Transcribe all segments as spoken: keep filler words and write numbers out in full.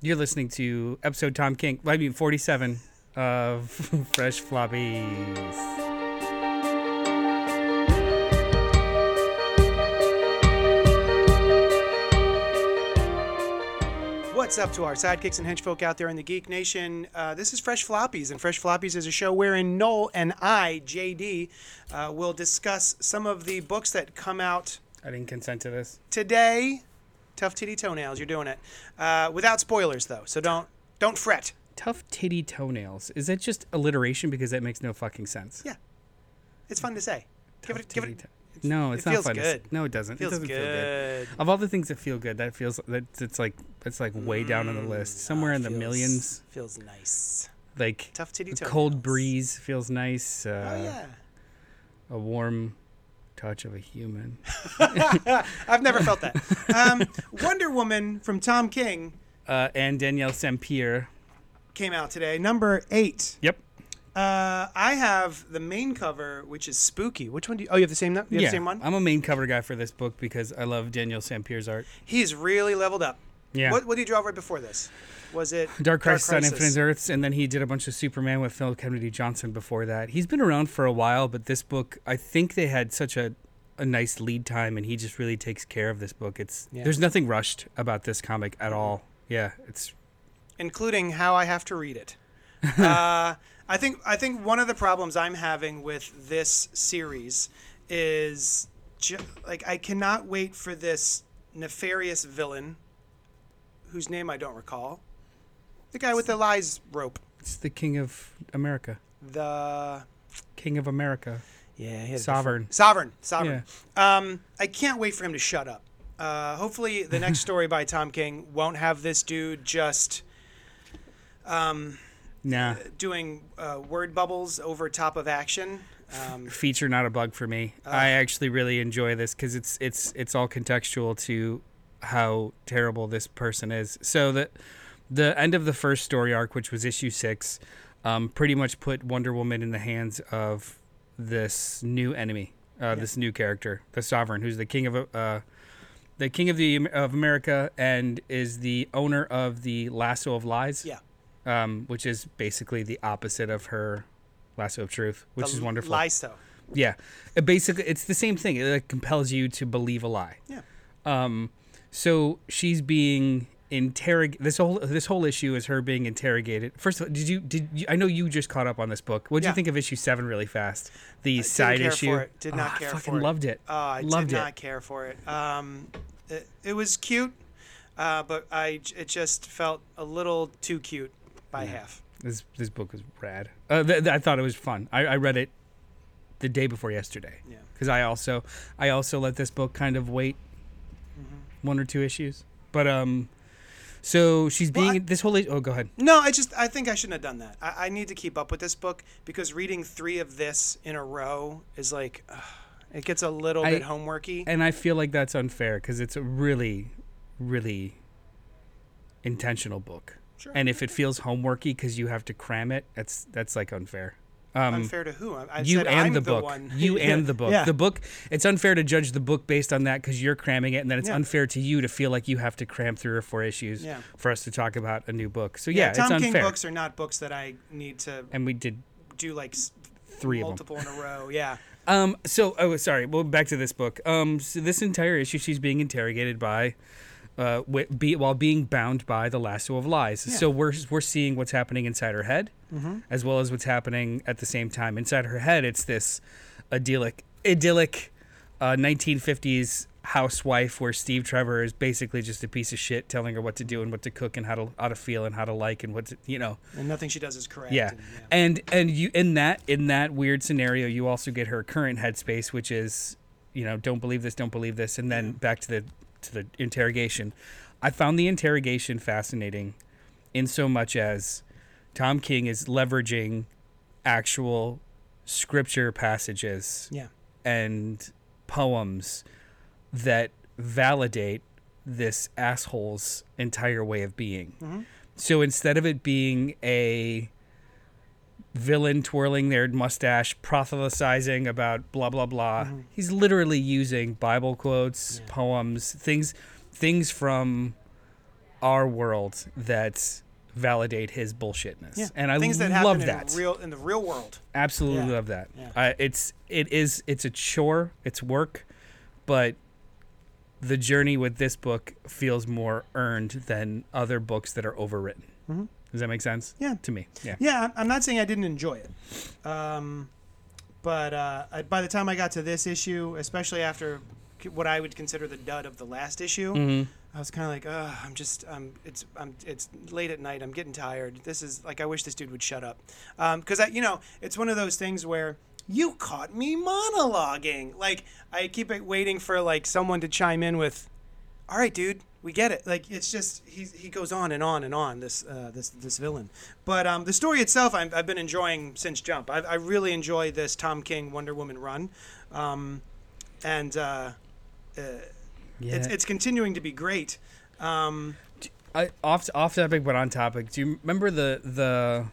You're listening to episode Tom King, I mean forty-seven of Fresh Floppies. What's up to our sidekicks and henchfolk out there in the Geek Nation? Uh, this is Fresh Floppies, and Fresh Floppies is a show wherein Noel and I, J D, uh, will discuss some of the books that come out I didn't consent to this. today. Tough titty toenails, you're doing it. Uh, without spoilers, though, so don't don't fret. Tough titty toenails. Is that just alliteration because that makes no fucking sense? Yeah, it's fun to say. Give it, give it. To- no, it's it not feels fun. good. To, no, it doesn't. It feels it doesn't good. feel good. Of all the things that feel good, that feels that it's like it's like way down on the list, somewhere Uh, in the feels- millions. Feels nice. Like Tough titty a toenails. cold breeze feels nice. Uh, Oh yeah. A warm touch of a human. I've never felt that. Um, Wonder Woman from Tom King Uh, and Danielle Sampere. came out today, number eight. Yep. Uh, I have the main cover, which is spooky. Which one do you? Oh, you have the same. You have yeah, the same one. I'm a main cover guy for this book because I love Danielle Sampere's art. He's really leveled up. Yeah. What What did you draw right before this? Was it Dark Crisis on Infinite Earths, and then he did a bunch of Superman with Phil Kennedy Johnson before that. He's been around for a while, but this book, I think they had such a, a nice lead time, and he just really takes care of this book. It's Yeah. There's nothing rushed about this comic at all. Yeah, it's including how I have to read it. uh, I think I think one of the problems I'm having with this series is ju- like I cannot wait for this nefarious villain, whose name I don't recall. The guy with the lies rope. it's the King of America. The King of America. yeah, he has a Sovereign. different- Sovereign. Sovereign. Um, I can't wait for him to shut up. Uh, hopefully, the next story by Tom King won't have this dude just um, Nah. doing uh, word bubbles over top of action. Um, Feature not a bug for me. I actually really enjoy this because it's it's it's all contextual to how terrible this person is. So the the end of the first story arc, which was issue six, um, pretty much put Wonder Woman in the hands of this new enemy, uh, Yeah. this new character, the Sovereign, who's the king of uh, the king of the of America and is the owner of the Lasso of Lies. yeah. Um, which is basically the opposite of her Lasso of Truth, which the is wonderful. Lyso. Yeah, it basically, it's the same thing. It like, compels you to believe a lie. Yeah. Um, so she's being interrogated. This whole this whole issue is her being interrogated. First of all, did you did you, I know you just caught up on this book? What did Yeah. you think of issue seven? Really fast, the I side didn't care issue. For it. Did not Oh, care I for fucking it. loved it. Uh, I loved did it. not care for it. Um, it, it was cute, uh, but I it just felt a little too cute by Yeah. half. This this book was rad. Uh, th- th- I thought it was fun. I, I read it the day before yesterday. Yeah. Because I also I also let this book kind of wait Mm-hmm. one or two issues. But um, so she's Well, being I- this whole. Oh, go ahead. No, I just I think I shouldn't have done that. I, I need to keep up with this book because reading three of this in a row is like ugh, it gets a little I- bit homeworky. And I feel like that's unfair because it's a really, really intentional book. Sure. And if it feels homeworky because you have to cram it, that's that's like unfair. Um, Unfair to who? I, I you said and I'm the the book. one. You and the book. Yeah. The book. It's unfair to judge the book based on that because you're cramming it, and then it's Yeah. unfair to you to feel like you have to cram three or four issues Yeah. for us to talk about a new book. So yeah, Tom it's King unfair. books are not books that I need to And we did do like s- three of them. multiple in a row. Yeah. Um. So, oh, sorry. Well, back to this book. Um. So this entire issue, she's being interrogated by, uh, wi- be, while being bound by the lasso of lies. Yeah. So we're we're seeing what's happening inside her head, Mm-hmm. as well as what's happening at the same time inside her head. It's this idyllic, idyllic, uh, nineteen fifties housewife where Steve Trevor is basically just a piece of shit, telling her what to do and what to cook and how to how to feel and how to like and what to, you know. And nothing she does is correct. Yeah. And, yeah. And and you in that in that weird scenario, you also get her current headspace, which is, you know, don't believe this, don't believe this, and then back to the to the interrogation. I found the interrogation fascinating in so much as Tom King is leveraging actual scripture passages Yeah. and poems that validate this asshole's entire way of being. Mm-hmm. So instead of it being a villain twirling their mustache, proselytizing about blah blah blah, Mhm. he's literally using Bible quotes, Yeah. poems, things, things from our world that validate his bullshitness. Yeah. And I Things that love happen that. in real in the real world. Absolutely Yeah. love that. Yeah. I, it's it is it's a chore, it's work, but the journey with this book feels more earned than other books that are overwritten. Mm-hmm. Does that make sense? Yeah. To me. Yeah. Yeah, I'm- I'm not saying I didn't enjoy it, um, but uh, I, by the time I got to this issue, especially after c- what I would consider the dud of the last issue, Mhm. I was kind of like, Ugh, I'm just, um, it's, I'm, it's late at night. I'm getting tired. This is like, I wish this dude would shut up, because I, you know, it's one of those things where you caught me monologuing. Like I keep it waiting for like someone to chime in with, "All right, dude, we get it." Like it's just he he goes on and on and on. This uh, this this villain, but um, the story itself, I've, I've been enjoying since Jump. I I really enjoy this Tom King Wonder Woman run, um, and uh, uh, Yeah. it's it's continuing to be great. Um, I, off off topic, but on topic. Do you remember the the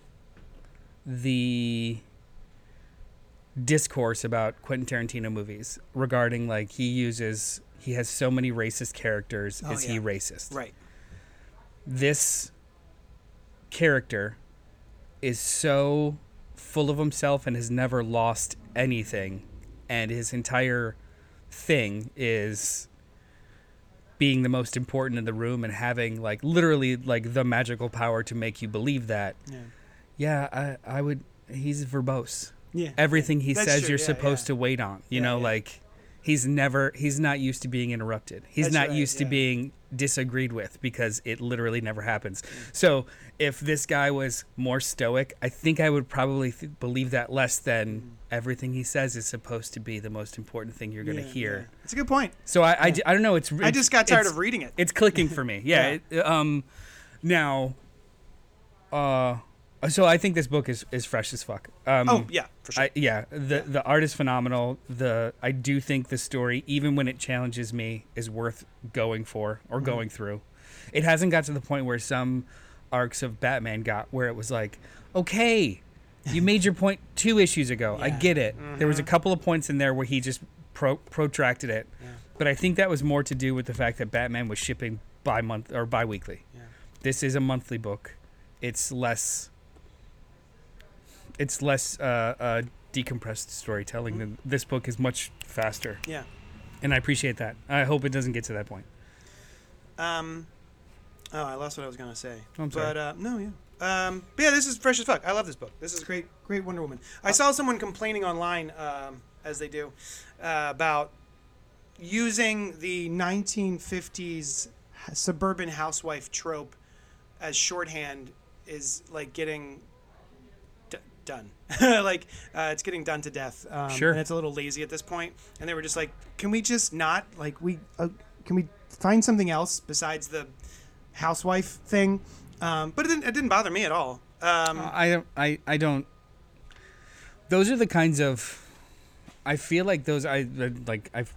the discourse about Quentin Tarantino movies regarding like he uses he has so many racist characters. Oh, is he yeah. racist? right. This character is so full of himself and has never lost anything, and his entire thing is being the most important in the room and having like literally like the magical power to make you believe that. Yeah. Yeah, I I would. He's verbose. Yeah. Everything he That's says, true, you're yeah, supposed yeah. to wait on. You Yeah, know, yeah. like he's never. He's not used to being interrupted. He's That's not right, used to yeah. being disagreed with because it literally never happens. So if this guy was more stoic, I think I would probably th- believe that less than everything he says is supposed to be the most important thing you're going to Yeah, hear. yeah. It's a good point. So I, I, I don't know. It's I just got tired it's- of reading it. It's clicking for me. Yeah. Yeah. It, um, now, uh, so I think this book is, is fresh as fuck. Um, Oh yeah, for sure. I, yeah, the the art is phenomenal. The I do think the story, even when it challenges me, is worth going for or Mm-hmm. going through. It hasn't got to the point where some arcs of Batman got, where it was like, okay, you made your point two issues ago. I Yeah. get it. There was a Mhm. couple of points in there where he just pro- protracted it, Yeah. but I think that was more to do with the fact that Batman was shipping bi month or bi-weekly. Yeah. This is a monthly book. It's less. It's less uh, uh, decompressed storytelling. Mhm. Than this book is much faster, Yeah. and I appreciate that. I hope it doesn't get to that point. Um. Oh, I lost what I was gonna say. Oh, I'm sorry. But uh, no, yeah. Um. But yeah, this is fresh as fuck. I love this book. This is great. Great Wonder Woman. I saw someone complaining online, um, as they do, uh, about using the nineteen fifties suburban housewife trope as shorthand is like getting d- done. like uh, it's getting done to death. Um, Sure. And it's a little lazy at this point. And they were just like, can we just not like we uh, can we find something else besides the housewife thing? Um, but it didn't, it didn't bother me at all. Um, I don't. I, I don't. Those are the kinds of. I feel like those. I like. I've.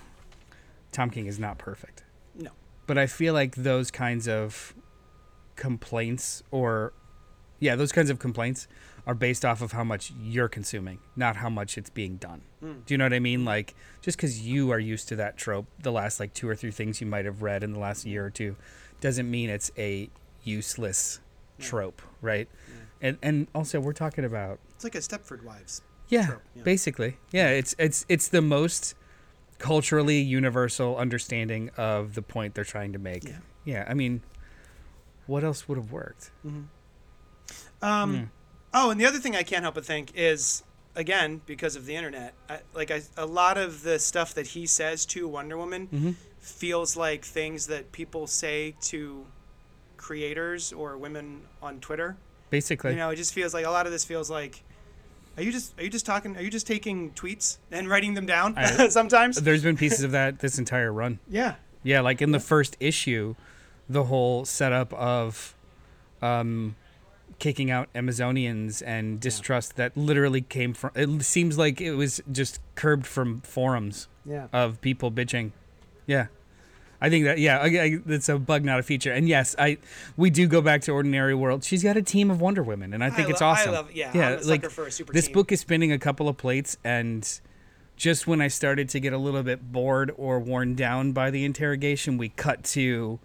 Tom King is not perfect. No. But I feel like those kinds of complaints, or yeah, those kinds of complaints are based off of how much you're consuming, not how much it's being done. Mm. Do you know what I mean? Like, just because you are used to that trope, the last like two or three things you might have read in the last year or two, doesn't mean it's a useless Yeah. trope, right? Yeah. And and also we're talking about It's like a Stepford Wives. yeah, trope, yeah. basically. Yeah, it's it's it's the most culturally universal understanding of the point they're trying to make. Yeah. Yeah, I mean, what else would have worked? Mm-hmm. Um, Mm. Oh, and the other thing I can't help but think is, again, because of the internet, I, like I, a lot of the stuff that he says to Wonder Woman Mm-hmm. feels like things that people say to creators or women on Twitter. Basically. You know, it just feels like a lot of this feels like, are you just are you just talking? Are you just taking tweets and writing them down I- sometimes? There's been pieces of that this entire run. Yeah. Yeah, like in the first issue, the whole setup of um, kicking out Amazonians and distrust that literally came from. It seems like it was just curbed from forums Yeah. of people bitching. Yeah, I think that. Yeah, I, I, it's a bug, not a feature. And yes, I we do go back to Ordinary World. She's got a team of Wonder Women, and I think I it's lo- awesome. I love. Yeah. Yeah, I'm a sucker like, for a super This team. book is spinning a couple of plates, and just when I started to get a little bit bored or worn down by the interrogation, we cut to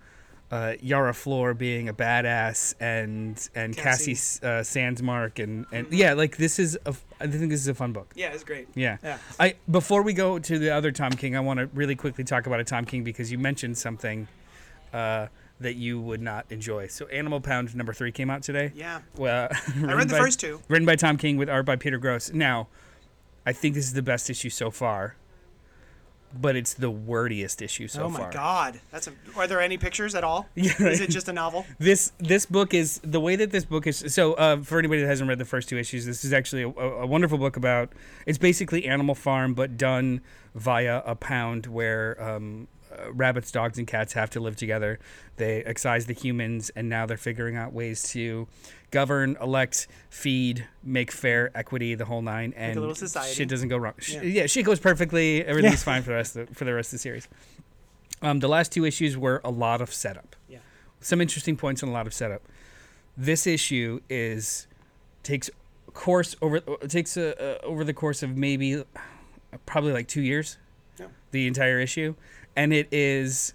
uh, Yara Flor being a badass and and Cassie. Cassie, uh, Sandsmark and and yeah, like this is a f- I think this is a fun book. Yeah, it's great. Yeah. Yeah. I before we go to the other Tom King, I want to really quickly talk about a Tom King because you mentioned something uh, that you would not enjoy. So Animal Pound number three came out today. Yeah. Well, I read the by, first two. Written by Tom King with art by Peter Gross. Now, I think this is the best issue so far, but it's the wordiest issue so oh my far. God, that's a. Are there any pictures at all? Yeah, Is it just a novel? This this book is the way that this book is. So uh, for anybody that hasn't read the first two issues, this is actually a, a wonderful book about. It's basically Animal Farm, but done via a pound where um, uh, rabbits, dogs, and cats have to live together. They excise the humans, and now they're figuring out ways to govern, elect, feed, make fair equity, the whole nine, and a little society. shit doesn't go wrong. Yeah. Yeah, yeah shit goes perfectly. Everything's fine for the rest of the, for the rest of the series. Um, the last two issues were a lot of setup. Yeah. Some interesting points and a lot of setup. This issue is takes course over takes a, uh, over the course of maybe uh, probably like two years. Yeah. The entire issue, and it is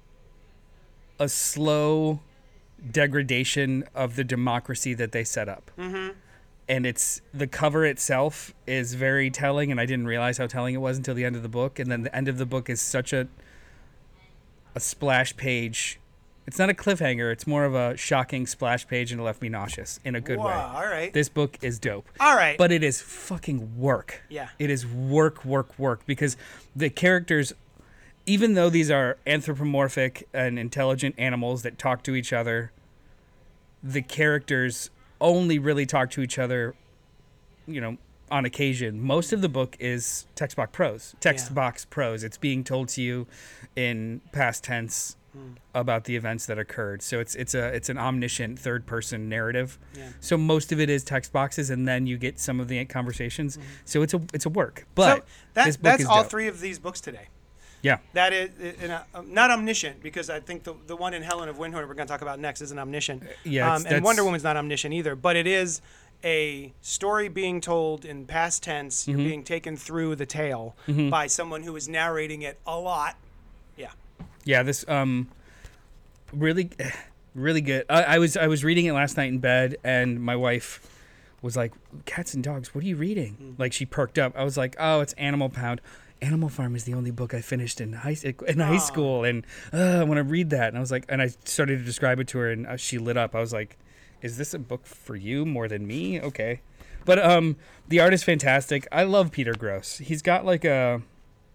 a slow degradation of the democracy that they set up. Mm-hmm. And it's the cover itself is very telling, and I didn't realize how telling it was until the end of the book. And then the end of the book is such a a splash page. It's not a cliffhanger. It's more of a shocking splash page, and it left me nauseous in a good Wow, way. all right. This book is dope. All right. But it is fucking work. Yeah. It is work, work, work. Because the characters, even though these are anthropomorphic and intelligent animals that talk to each other, the characters only really talk to each other, you know, on occasion. Most of the book is text box prose. Text Yeah. box prose. It's being told to you in past tense Hmm. about the events that occurred. So it's it's a it's an omniscient third person narrative. Yeah. So most of it is text boxes, and then you get some of the conversations. Mm-hmm. So it's a it's a work. But so that, this book that's is all dope. three of these books today. Yeah. That is in a, not omniscient, because I think the the one in Helen of Windhorn we're going to talk about next isn't omniscient. yeah, it's- um, and that's- Wonder Woman's not omniscient either, but it is a story being told in past tense. Mm-hmm. You're being taken through the tale by someone who is narrating it a lot. Yeah. Yeah, this um really really good. I, I was I was reading it last night in bed, and my wife was like, "Cats and dogs, what are you reading?" Mm. Like she perked up. I was like, "Oh, it's Animal Pound." Animal Farm is the only book I finished in high in high Aw. school, and uh, I want to read that. And I was like, and I started to describe it to her, and uh, she lit up. I was like, "Is this a book for you more than me?" Okay, but um, the art is fantastic. I love Peter Gross. He's got like a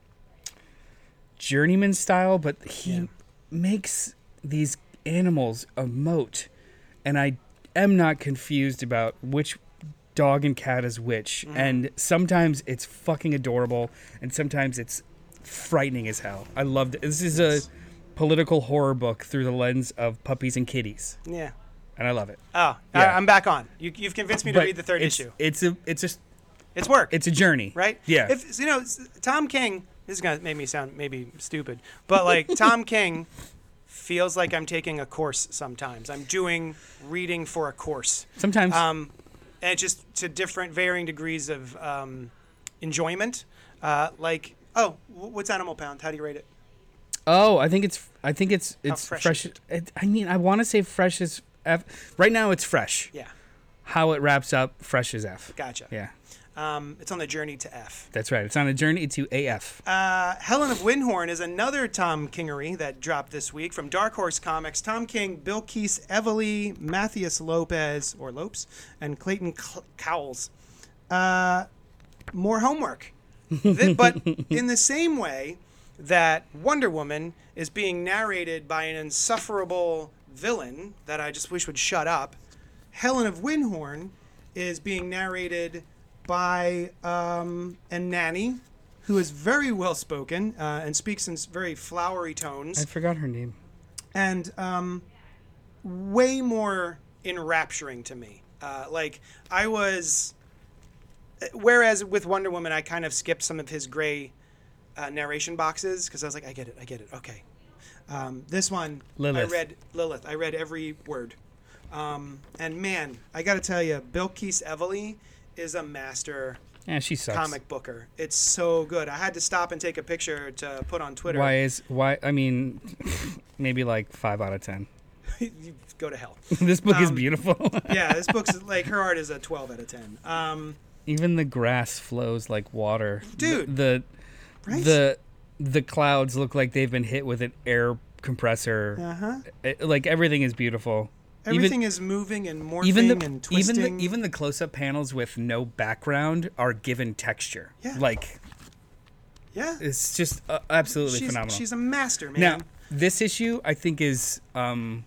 journeyman style, but he Yeah. makes these animals emote, and I am not confused about which dog and cat is which. Mm. And sometimes it's fucking adorable, and sometimes it's frightening as hell. I loved it. This is Yes. a political horror book through the lens of puppies and kitties, Yeah. and I love it. Oh, Yeah. I, I'm back on. You, you've convinced me to But read the third it's, issue. It's a it's a It's work. it's a journey, right? Yeah. If you know, s- Tom King. This is gonna make me sound maybe stupid, but like Tom King feels like I'm taking a course sometimes. I'm doing reading for a course, Sometimes um, and it's just to different, varying degrees of um, enjoyment. Uh, like, oh, wh- what's Animal Pound? How do you rate it? Oh, I think it's. I think it's. It's fresh fresh. is it? It, I mean, I want to say fresh as F. Right now, it's fresh. Yeah, How it wraps up, fresh as F. gotcha. Yeah, Um, it's on the journey to F. that's right. It's on a journey to A F. Uh, Helen of Windhorn is another Tom Kingery that dropped this week from Dark Horse Comics. Tom King, Bill Keese, Evely, Matthias Lopez, or Lopes, and Clayton Cl- Cowles. Uh, more homework. Th- but in the same way that Wonder Woman is being narrated by an insufferable villain that I just wish would shut up, Helen of Windhorn is being narrated by um, a nanny who is very well spoken uh, and speaks in s- very flowery tones, I forgot her name. and um, way more enrapturing to me. Uh, like I was, whereas with Wonder Woman, I kind of skipped some of his gray uh, narration boxes because I was like, I get it, I get it, okay. Um, this one, Lilith. I read Lilith. I read every word, um, and man, I got to tell you, Bill Keese Evely is a master Yeah, she sucks. comic booker. It's so good. I had to stop and take a picture to put on Twitter. Why is why? I mean, maybe like five out of ten. You go to hell. This book is Um, beautiful. Yeah, this book's like her art is a twelve out of ten. Um, Even the grass flows like water, Dude. The the, Right? the the clouds look like they've been hit with an air compressor. uh huh. It- like everything is beautiful. Everything is moving and morphing even the and twisting. even the even the close up panels with no background are given texture. Yeah. Like yeah. it's just uh, absolutely she's, phenomenal. she's a master, man. Now, this issue I think is um,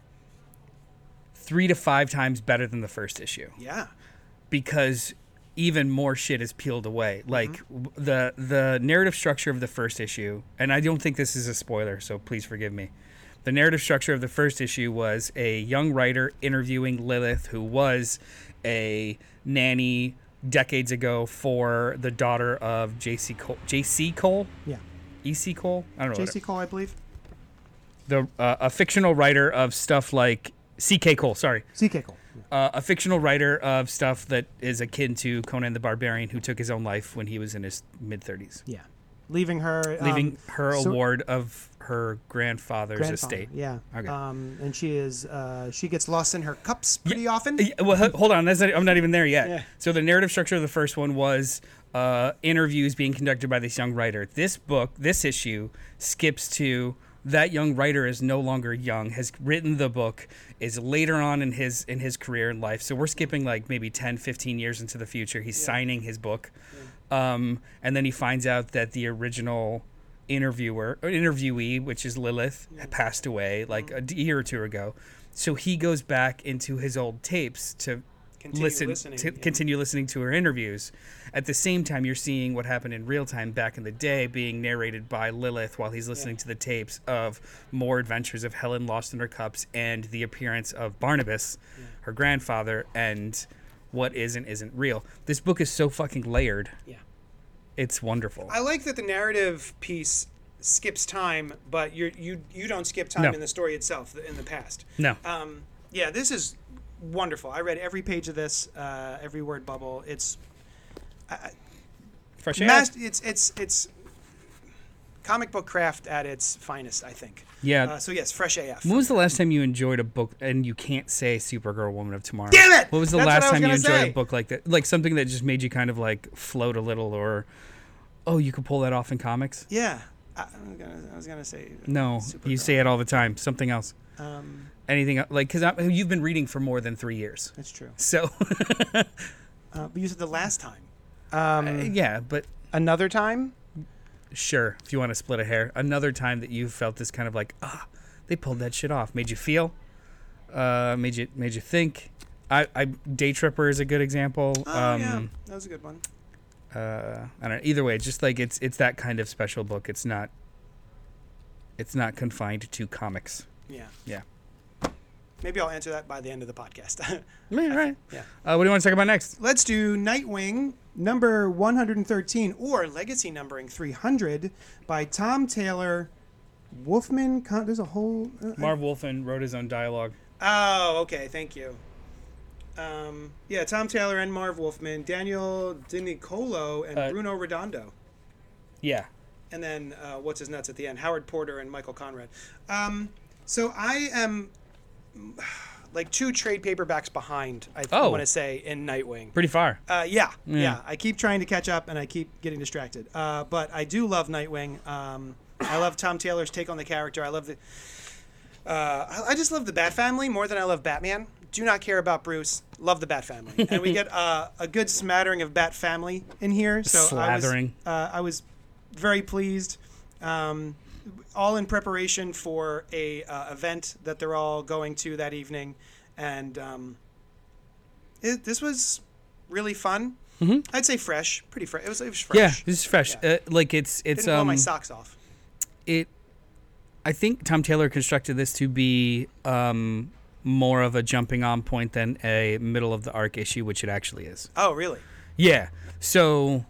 three to five times better than the first issue yeah. because even more shit is peeled away. Like Mm-hmm. w- the the narrative structure of the first issue, and I don't think this is a spoiler, so please forgive me. The narrative structure of the first issue was a young writer interviewing Lilith, who was a nanny decades ago for the daughter of J C Cole. J C Cole? Yeah. E C Cole? I don't know. J what C it- Cole, I believe. The uh, a fictional writer of stuff like C K Cole. Sorry. C K Cole. Uh, a fictional writer of stuff that is akin to Conan the Barbarian, who took his own life when he was in his mid thirties, Yeah. Leaving her. leaving um, her so- award of her grandfather's grandfather, estate. Yeah. Okay. Um, and she is uh, she gets lost in her cups pretty often. Yeah, well, h- hold on. That's not, I'm not even there yet. Yeah. So the narrative structure of the first one was uh, interviews being conducted by this young writer. This book, this issue, skips to that young writer is no longer young, has written the book, is later on in his in his career and life. So we're skipping like maybe ten, fifteen years into the future. He's signing his book. Um, and then he finds out that the original interviewer or interviewee, which is Lilith, had passed away like a d- year or two ago. So he goes back into his old tapes to Continue listen listening, to yeah. continue listening to her interviews. At the same time, you're seeing what happened in real time back in the day being narrated by Lilith while he's listening to the tapes of more adventures of Helen lost in her cups and the appearance of Barnabas, her grandfather, and what is and isn't real. This book is so fucking layered. Yeah. It's wonderful. I like that the narrative piece skips time, but you you you don't skip time No. in the story itself in the past. No. Um, yeah, this is wonderful. I read every page of this, uh, every word bubble. It's Fresh air. mas- it's it's it's comic book craft at its finest, I think. Yeah. Uh, so yes, fresh A F. When was the last time you enjoyed a book and you can't say Supergirl Woman of Tomorrow? Damn it! What was the That's what last I was time you gonna enjoyed say. a book like that? Like something that just made you kind of like float a little or oh, you could pull that off in comics? Yeah, I, I was gonna I was gonna say No, you Supergirl. say it all the time. Something else. Um, Anything el- like cuz you've been reading for more than three years. that's true. So Uh, but you said the last time. Um, yeah, but Another time. sure, if you want to split a hair. Another time that you felt this kind of like, ah, they pulled that shit off. Made you feel, uh, made you made you think. I, I Day Tripper is a good example. Oh um, yeah, that was a good one. uh, I don't know. Either way, just like it's it's that kind of special book. It's not. It's not confined to comics. Yeah. Yeah. Maybe I'll answer that by the end of the podcast. Yeah, right. Yeah. Uh, what do you want to talk about next? Let's do Nightwing number one hundred thirteen or Legacy numbering three hundred by Tom Taylor. Wolfman. Con- There's a whole. Uh, Marv Wolfman wrote his own dialogue. Oh, okay. Thank you. Um, yeah, Tom Taylor and Marv Wolfman, Daniel DiNicolo and Uh, Bruno Redondo. Yeah. And then uh, what's his nuts at the end? Howard Porter and Michael Conrad. Um, so I am like two trade paperbacks behind, I Oh. want to say, in Nightwing. Pretty far. Uh, yeah, yeah, Yeah. I keep trying to catch up and I keep getting distracted. Uh, but I do love Nightwing. Um, I love Tom Taylor's take on the character. I love the. Uh, I, I just love the Bat Family more than I love Batman. Do not care about Bruce. Love the Bat Family, and we get uh, a good smattering of Bat Family in here. So Slathering. I was, uh, I was very pleased. Um, all in preparation for a uh, event that they're all going to that evening, and um, it, this was really fun. Mm-hmm. I'd say fresh, pretty fresh. It was, it was fresh. Yeah, this is fresh. Yeah. Uh, like it's it's Didn't blow um my socks off. it. I think Tom Taylor constructed this to be um more of a jumping on point than a middle of the arc issue, which it actually is. Oh, really? Yeah. So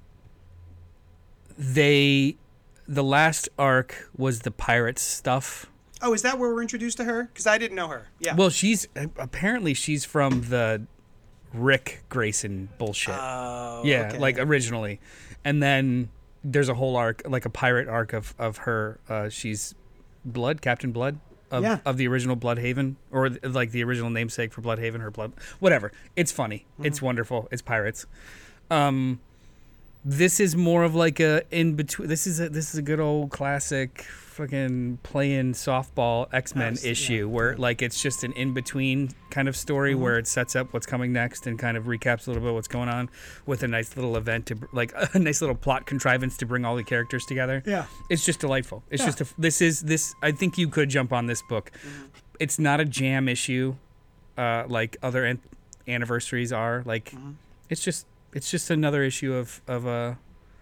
they the last arc was the pirates stuff. Oh, is that where we're introduced to her? Because I didn't know her. Yeah. Well, she's apparently she's from the Rick Grayson bullshit. Oh, yeah, okay. like originally, and then there's a whole arc, like a pirate arc of of her. Uh, she's Blood, Captain Blood. Of, Yeah. of the original Bloodhaven, or like the original namesake for Bloodhaven, her blood, whatever. It's funny. Mm-hmm. It's wonderful. It's pirates. Um, this is more of like a in between. This is a this is a good old classic fucking playing softball X-Men Yes, issue yeah, where yeah. like it's just an in between kind of story Mm-hmm. where it sets up what's coming next and kind of recaps a little bit what's going on with a nice little event to br- like a nice little plot contrivance to bring all the characters together. Yeah. It's just delightful. It's Yeah. just a, this is this. I think you could jump on this book. Mm-hmm. It's not a jam issue, uh, like other an- anniversaries are. Like, Mm-hmm. it's just it's just another issue of of a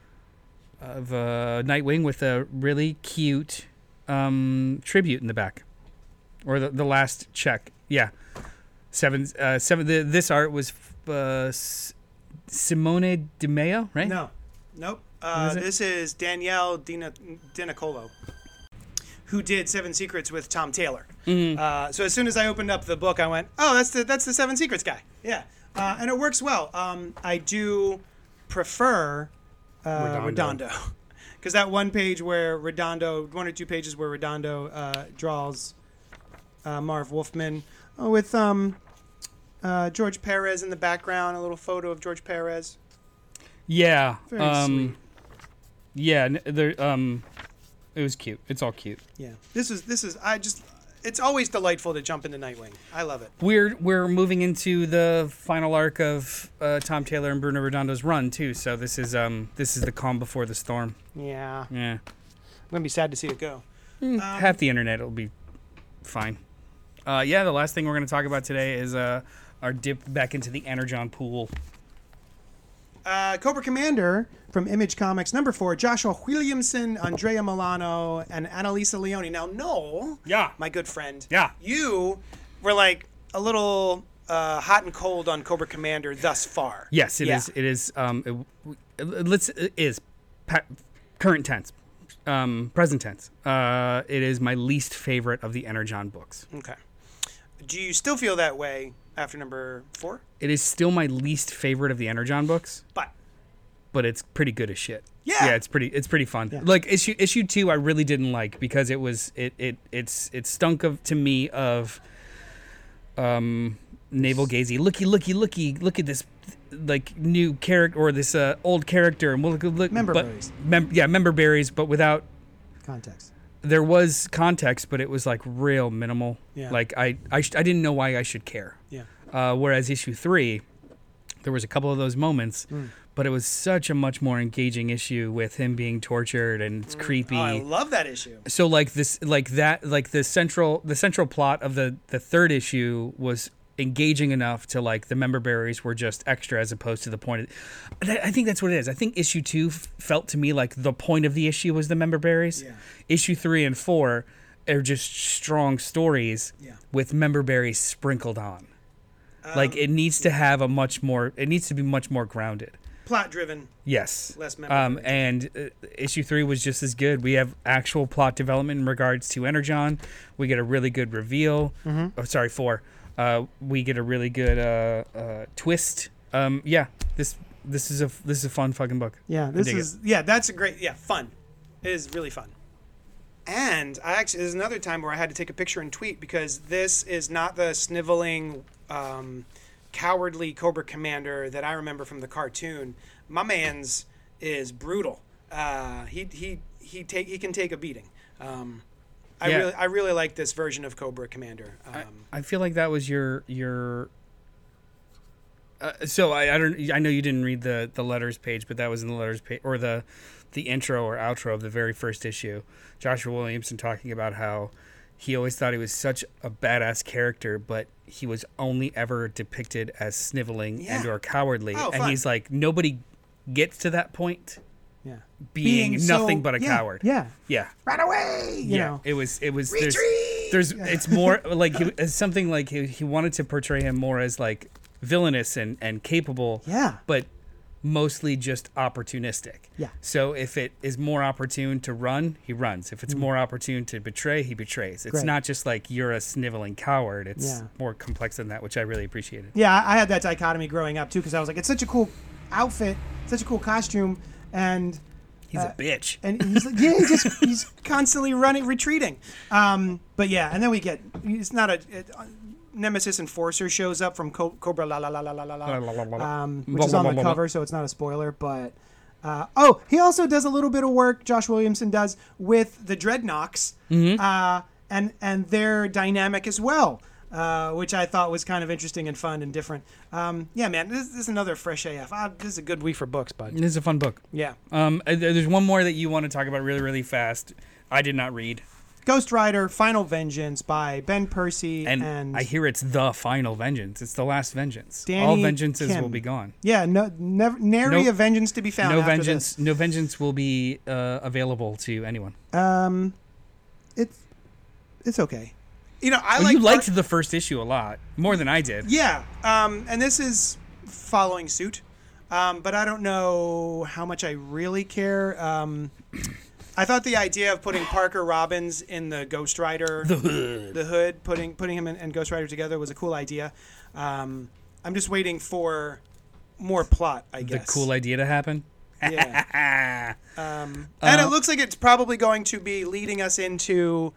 of a Nightwing with a really cute um, tribute in the back, or the the last check. Yeah, seven uh, seven. The, this art was uh, S- Simone Di Meo, right? No. Nope. Uh, is it? this is Danielle Dina, Dinicolo, who did Seven Secrets with Tom Taylor. Mm-hmm. Uh, so as soon as I opened up the book, I went, "Oh, that's the that's the Seven Secrets guy." Yeah, uh, and it works well. Um, I do prefer uh, Redondo. Redondo, because that one page where Redondo, one or two pages where Redondo uh, draws uh, Marv Wolfman uh, with um, uh, George Perez in the background, a little photo of George Perez. Yeah. Very um, sweet. Yeah. n- There. Um, it was cute. It's all cute. Yeah, this is this is I just. It's always delightful to jump into Nightwing. I love it. We're we're moving into the final arc of uh, Tom Taylor and Bruno Redondo's run too. So this is um this is the calm before the storm. Yeah, I'm Yeah. gonna be sad to see it go. Half the internet will be fine. Uh, yeah. The last thing we're going to talk about today is uh our dip back into the Energon pool. Uh, Cobra Commander from Image Comics, number four, Joshua Williamson, Andrea Milano, and Annalisa Leone. Now, Noel, Yeah. my good friend, Yeah. you were like a little uh, hot and cold on Cobra Commander thus far. Yes, it Yeah. is. It is. Um, it, it- let's it is pa- current tense, um, present tense. Uh, it is my least favorite of the Energon books. Okay. Do you still feel that way after number four? It is still my least favorite of the Energon books, But but it's pretty good as shit. Yeah. yeah, it's pretty. It's pretty fun. Yeah. Like issue issue two, I really didn't like because it was it it it's it stunk of to me of um navel gazy. Looky, looky, looky, look at this like new character or this uh, old character and we'll look look. Member but, berries. Mem- yeah, member berries, but without. context. There was context, but it was like real minimal. Yeah. Like I I, sh- I didn't know why I should care. Yeah. Uh, whereas issue three, there was a couple of those moments, Hmm. but it was such a much more engaging issue with him being tortured and it's creepy. Oh, I love that issue. So like this, like that, like the central, the central plot of the the third issue was engaging enough to like the member berries were just extra as opposed to the point. Of, I I think that's what it is. I think issue two f- felt to me like the point of the issue was the member berries. Yeah. Issue three and four are just strong stories Yeah. with member berries sprinkled on. Like it needs to have a much more. It needs to be much more grounded. Plot driven. Yes. Less member Um, berries. and uh, issue three was just as good. We have actual plot development in regards to Energon. We get a really good reveal. Mm-hmm. Oh, sorry, four. Uh, we get a really good uh, uh, twist. Um, yeah, this this is a this is a fun fucking book. Yeah, this dig is yeah, that's a great yeah, fun. It is really fun. And I actually there's another time where I had to take a picture and tweet because this is not the sniveling, um, cowardly Cobra Commander that I remember from the cartoon. My man's is brutal. Uh, he he he take he can take a beating. Um, I Yeah. really I really like this version of Cobra Commander. Um, I, I feel like that was your your. Uh, so I, I don't I know you didn't read the the letters page, but that was in the letters page or the the intro or outro of the very first issue. Joshua Williamson talking about how he always thought he was such a badass character, but he was only ever depicted as sniveling Yeah. and or cowardly, Oh, and fun. he's like nobody gets to that point yeah, being, so- nothing but a yeah, coward. Yeah, Yeah. run away. You yeah, know, it was it was there's, retreat. there's it's more like he, it's something like he, he wanted to portray him more as like villainous and and capable, Yeah. but mostly just opportunistic. Yeah. So if it is more opportune to run, he runs. If it's more opportune to betray, he betrays. It's Great. not just like you're a sniveling coward. It's Yeah. more complex than that, which I really appreciated. Yeah, I I had that dichotomy growing up too because I was like, it's such a cool outfit, such a cool costume, and He's Uh, a bitch. and he's like, yeah, he's just he's constantly running, retreating. Um, but yeah, and then we get it's not a it, uh, Nemesis Enforcer shows up from Co- Cobra La La La La La La La, um, which is on the cover, so it's not a spoiler. But uh, oh, he also does a little bit of work. Josh Williamson does with the Dreadnoks, uh, and and their dynamic as well. Uh, which I thought was kind of interesting and fun and different. Um, yeah, man, this, this is another fresh A F. Ah, this is a good week for books, bud. This is a fun book. Yeah. Um, uh, there's one more that you want to talk about really, really fast. I did not read. Ghost Rider Final Vengeance by Ben Percy And, and, I hear it's the final vengeance. It's the last vengeance. Danny All vengeances Kim. will be gone. yeah, no, never, nary No- a vengeance to be found. No after vengeance. No vengeance will be uh, available to anyone. This. Um, it's it's okay. You know, I Well, like you liked part- the first issue a lot more than I did. Yeah, um, and this is following suit, um, but I don't know how much I really care. Um, I thought the idea of putting Parker Robbins in the Ghost Rider, The hood. the hood, putting putting him and, and Ghost Rider together was a cool idea. Um, I'm just waiting for more plot, I The guess. cool idea to happen. Yeah. Um, and Uh, it looks like it's probably going to be leading us into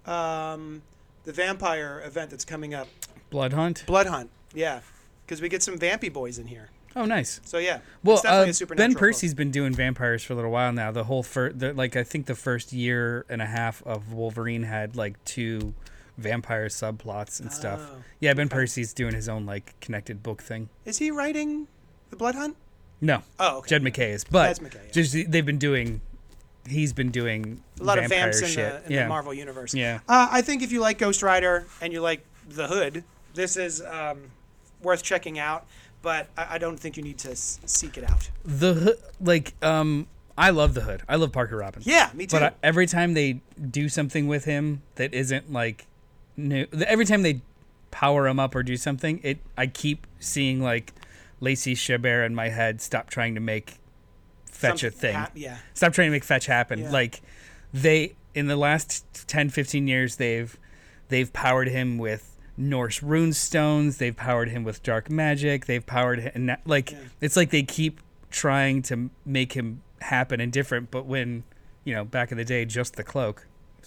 um, the vampire event that's coming up, Blood Hunt. Blood Hunt. Yeah, because we get some vampy boys in here. Oh, nice. So yeah, Well, it's definitely uh, a supernatural Ben book. Percy's been doing vampires for a little while now. The whole fir- the, like I think the first year and a half of Wolverine had like two vampire subplots and stuff. Oh, Yeah, Ben okay. Percy's doing his own like connected book thing. Is he writing the Blood Hunt? No, Oh, okay. Jed McKay is, but That's McKay, yeah. just they've been doing. He's been doing A lot of vampire vamps in, shit. the, in yeah. the Marvel universe. Yeah. Uh, I think if you like Ghost Rider and you like the Hood, this is um, worth checking out. But I, I don't think you need to s- seek it out. The Hood, like um, I love the Hood. I love Parker Robbins. Yeah, me too. But I, every time they do something with him that isn't like new, every time they power him up or do something, it I keep seeing like Lacey Chabert in my head. Stop trying to make fetch a Something thing. hap- yeah. Stop trying to make fetch happen. Yeah. Like they in the last ten, fifteen years they've they've powered him with Norse rune stones, they've powered him with dark magic, they've powered him like Yeah. it's like they keep trying to make him happen and different, but when, you know, back in the day just the cloak.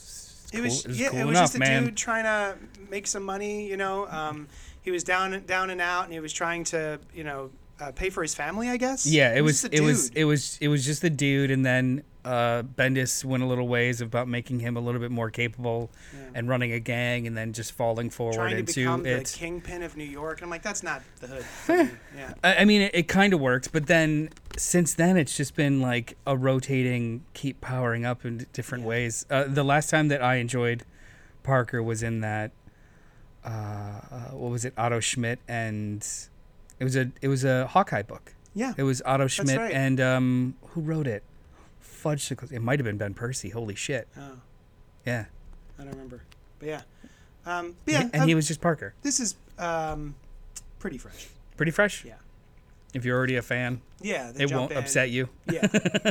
It was, cool- yeah, cool it was enough, just a man. dude trying to make some money. You know, um, he was down, down and out, and he was trying to, you know, uh, pay for his family. I guess. Yeah, it He was just a it was dude. it was it was just the dude, and then uh, Bendis went a little ways about making him a little bit more capable Yeah. and running a gang, and then just falling forward trying to into become the it. kingpin of New York. And I'm like, that's not the Hood. for me. Yeah. I, I mean, it, it kind of worked, but then since then, it's just been like a rotating, keep powering up in different Yeah. ways. Uh, the last time that I enjoyed Parker was in that, uh, uh, what was it, Otto Schmidt, and it was a it was a Hawkeye book. Yeah. It was Otto Schmidt right. and um, who wrote it? Fudge. It might have been Ben Percy. Holy shit! Oh, Yeah, I don't remember. But yeah. Um, but yeah. and um, he was just Parker. this is um, pretty fresh. Pretty fresh. Yeah. If you're already a fan, Yeah. they it jump won't in. upset you. Yeah.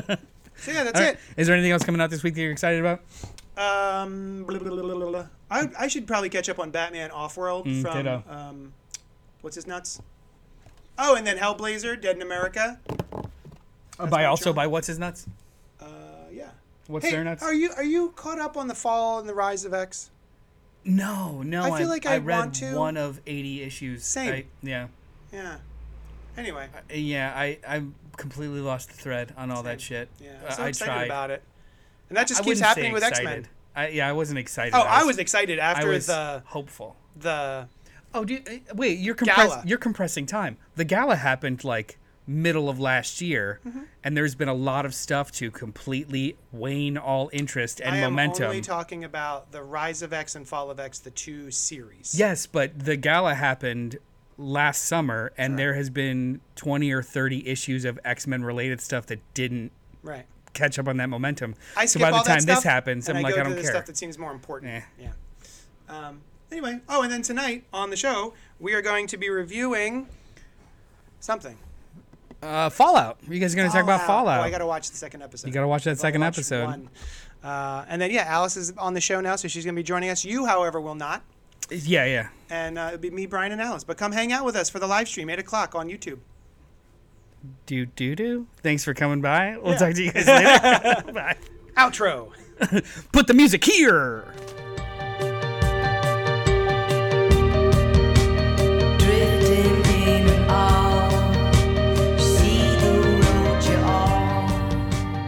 So yeah, that's All right. it. Is there anything else coming out this week that you're excited about? Um, blah, blah, blah, blah, blah, blah. I I should probably catch up on Batman Offworld Mm, from ditto. um, what's his nuts? Oh, and then Hellblazer, Dead in America. Uh, by my also job. by what's his nuts? Uh, yeah. What's Hey, their nuts? are you are you caught up on the fall and the rise of X? No, no. I feel like I read want to. one of eighty issues. Same. I, yeah, Yeah. Anyway, I- yeah. I I completely lost the thread on all that shit. yeah, Uh, I'm so I excited tried. about it, and that just I keeps wouldn't say happening with X Men. excited. I, yeah, I wasn't excited. Oh, I was excited I after was the hopeful. the Oh, dude, uh, wait. You're compress- Gala. You're compressing time. The gala happened like middle of last year, Mm-hmm. and there's been a lot of stuff to completely wane all interest and I am momentum. only talking about the Rise of X and Fall of X, the two series. Yes, but the gala happened last summer, and Sure. there has been twenty or thirty issues of X-Men related stuff that didn't Right. catch up on that momentum. I so skip by the all that time this stuff, happens, and I'm I like, go I to don't the care. stuff that seems more important. Eh. Yeah. Um, anyway, oh, and then tonight on the show we are going to be reviewing something. Uh, Fallout. You guys are going to talk about Fallout. Oh, I got to watch the second episode. You got to watch that I've second only watched episode. one. Uh, and then, yeah, Alice is on the show now, so she's going to be joining us. You, however, will not. Yeah, yeah. And uh, it'll be me, Brian, and Alice. But come hang out with us for the live stream, eight o'clock on YouTube. Do, do, do. Thanks for coming by. We'll Yeah. talk to you guys later. Bye. Outro. Put the music here. Drifting in and out, see the road you're on.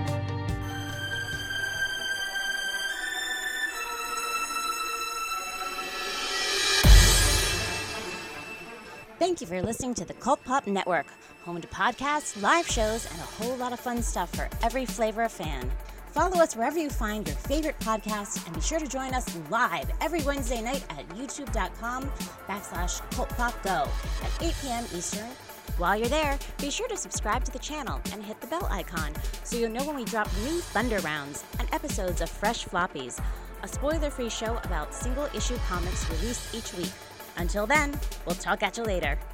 Thank you for listening to the Cult Pop Network, home to podcasts, live shows, and a whole lot of fun stuff for every flavor of fan. Follow us wherever you find your favorite podcasts, and be sure to join us live every Wednesday night at youtube.com backslash cultpopgo at eight p.m. Eastern. While you're there, be sure to subscribe to the channel and hit the bell icon so you'll know when we drop new Thunder Rounds and episodes of Fresh Floppies, a spoiler-free show about single-issue comics released each week. Until then, we'll talk at you later.